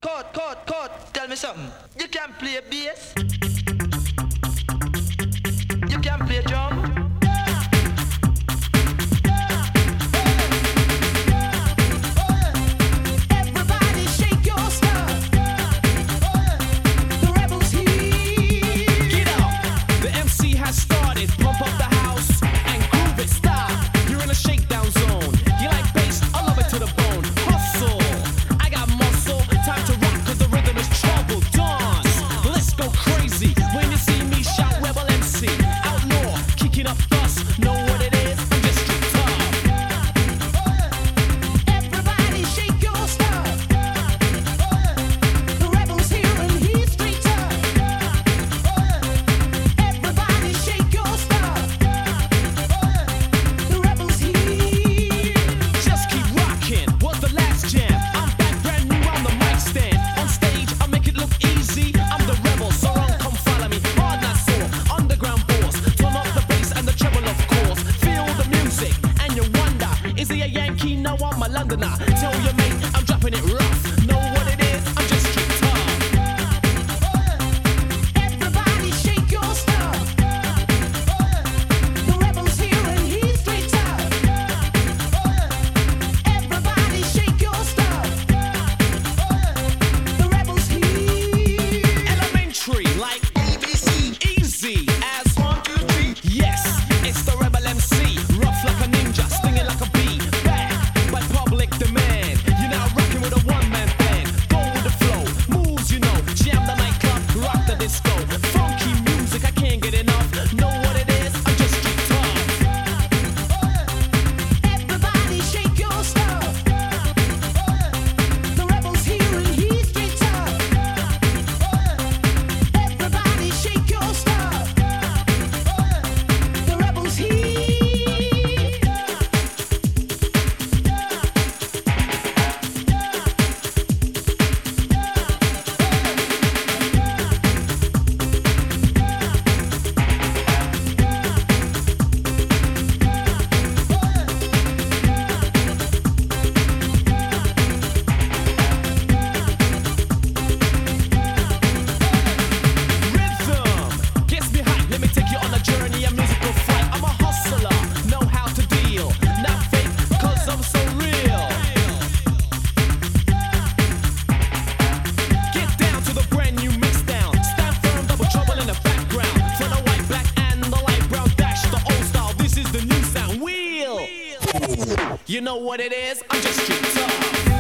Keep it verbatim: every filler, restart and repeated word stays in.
Code, code, code. Tell me something. You can play bass. You can play drum. Tell your mate I'm dropping it rough. Know what it is? I'm just straight tough. Everybody shake your stuff. The rebel's here and he's straight tough. Everybody shake your stuff. The rebel's here. Elementary like A B C. Easy as one, two, three. Yes, it's the Rebel M C. Rough like a ninja, stinging like a bee. Public demand. You're now rocking with a one-man band. Go with the flow, moves you know. Jam the nightclub, rock the disco. Funky music, I can't get enough. Know what it is? I'm just straight tough. Everybody shake your stuff. The rebel's here and he's straight tough. Everybody shake your stuff. The rebel's here. You know what it is? I'm just straight tough.